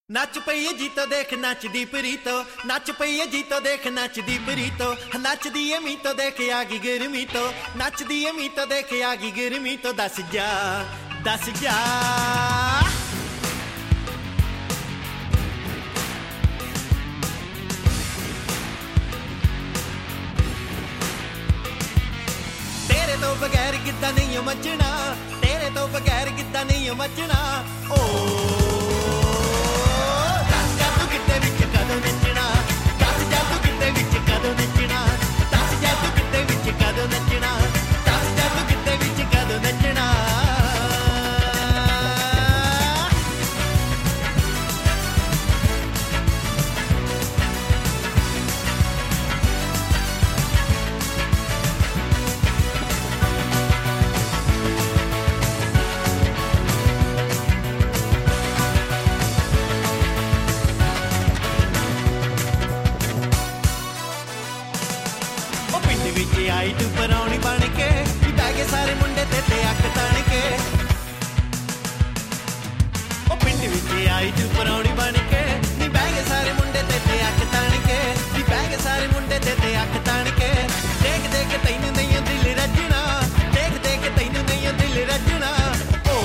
नच पई जीतो देख नचदी प्रीतो, नच पई जीतो देख नचदी प्रीतो, नचदी है मीतो देख आगी गिरमी तो, नचदी है मीतो देख आगी गिरमी तो, दस जा दस जा। तेरे तो बगैर गिद्दा नहीं मचना, तेरे तो बगैर गिद्दा नहीं मचना। ओ आई तू परौनी बन के बह गए सारे मुंडे ते अख तन के। ओ पिंड विच आई तू परौनी बन के बह गए सारे मुंडे ते अख तन के, बह गए सारे मुंडे ते अख तन के। देख देख तैनू नहीं दिल रजना, देख देख तैनू नहीं दिल रजना। ओ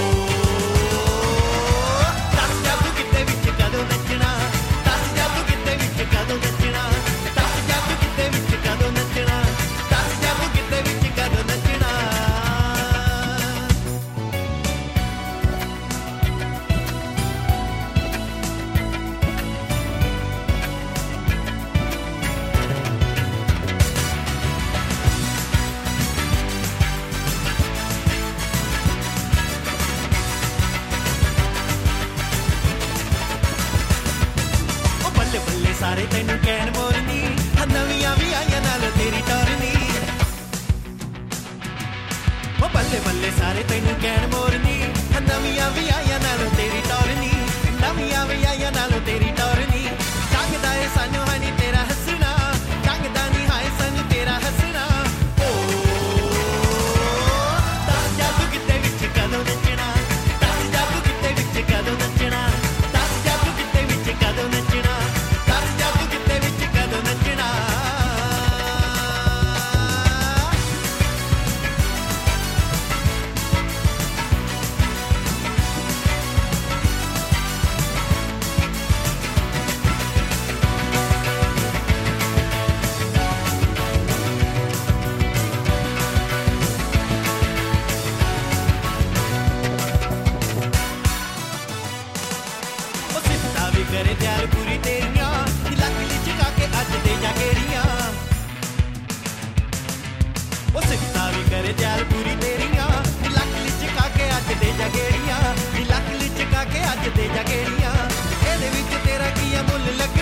दस जा तू किते विच कदों नचना, दस जा तू किते विच कदों नचना, दस जा तू किते विच कदों नचना। सारे तेनू कहन मोरनी, नवियां भी आईयां नाल तेरी टोरनी। ओ बल्ले बल्ले सारे तेनू कहन मोरनी, नवियां भी आईयां नाल तेरी टोरनी, नवियां भी आईयां नाल तेरी टोरनी। जगदा ए सानू हनी तेरा हसना, जगदा नी हाय सानू तेरा हसना। ओ दस जा तू किते विच कदों नचना, दस जा तू किते विच कदों नचना, दस जा तू किते विच कदों नचना। करे त्यार पूरी तेरियां लक लिचका के अज दे जा गेड़ियां। ओ सिफ्ता भी करे त्यार पूरी तेरियां लक लिचका के अज दे जा गेड़ियां, लक लिचका के अज दे जा गेड़ियां। एदे विच तेरा की मुल लग